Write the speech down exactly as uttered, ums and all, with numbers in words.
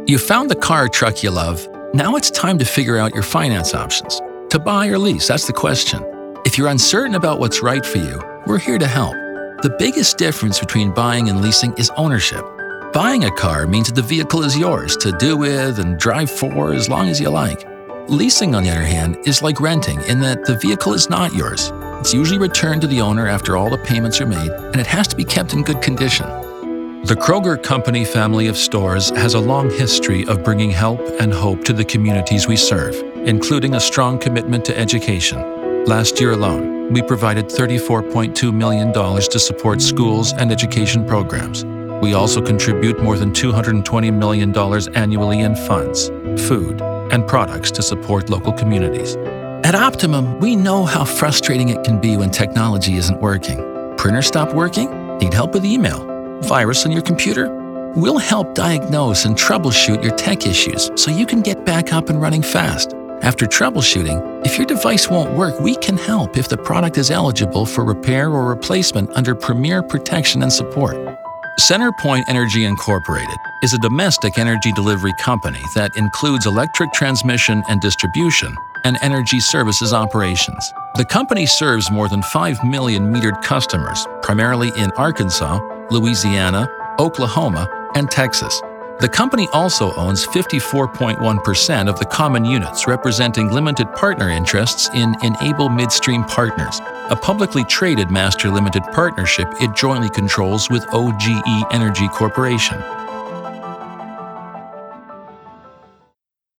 You found the car or truck you love. Now it's time to figure out your finance options. To buy or lease, that's the question. If you're uncertain about what's right for you, we're here to help. The biggest difference between buying and leasing is ownership. Buying a car means that the vehicle is yours to do with and drive for as long as you like. Leasing, on the other hand, is like renting in that the vehicle is not yours. It's usually returned to the owner after all the payments are made, and it has to be kept in good condition. The Kroger Company family of stores has a long history of bringing help and hope to the communities we serve, including a strong commitment to education. Last year alone, we provided thirty-four point two million dollars to support schools and education programs. We also contribute more than two hundred twenty million dollars annually in funds, food, and products to support local communities. At Optimum, we know how frustrating it can be when technology isn't working. Printer stopped working? Need help with email? Virus on your computer? We'll help diagnose and troubleshoot your tech issues so you can get back up and running fast. After troubleshooting, if your device won't work, we can help if the product is eligible for repair or replacement under Premier Protection and Support. CenterPoint Energy Incorporated is a domestic energy delivery company that includes electric transmission and distribution and energy services operations. The company serves more than five million metered customers, primarily in Arkansas, Louisiana, Oklahoma, and Texas. The company also owns fifty-four point one percent of the common units, representing limited partner interests in Enable Midstream Partners, a publicly traded master limited partnership it jointly controls with O G E Energy Corporation.